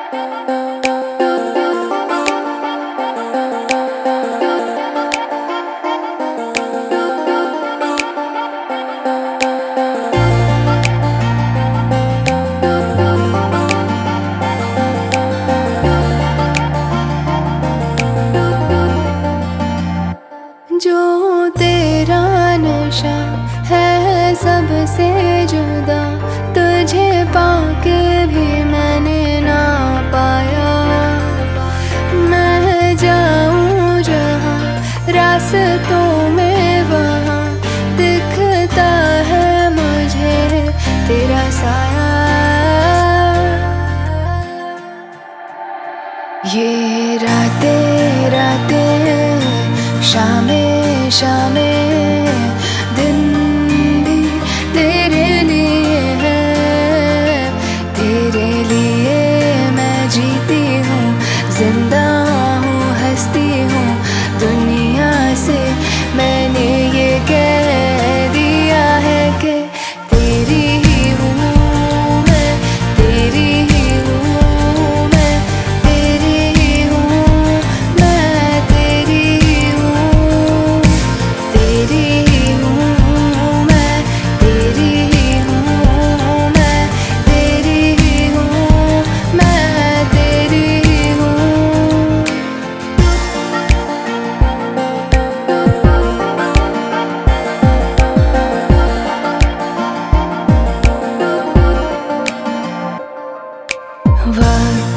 जो तेरा नशा है सबसे जुदा, तुझे पाके भी मैंने ना पाया। मैं जाऊं जहां रास्तों में वहां दिखता है मुझे तेरा साया। ये रातें रातें शामें शामें दिन भी तेरे लिए है, तेरे लिए मैं जीती हूँ, जिंदा हूँ, हंसती हूँ। दुनिया से मैंने ये कह दिया है कि तेरी ही हूँ मैं, तेरी ही हूँ मैं, तेरी ही हूँ मैं, तेरी ही हूँ, तेरी ही हूँ मैं, तेरी ही हूँ मैं, तेरी ही हूँ मैं, तेरी ही हूँ। वक्त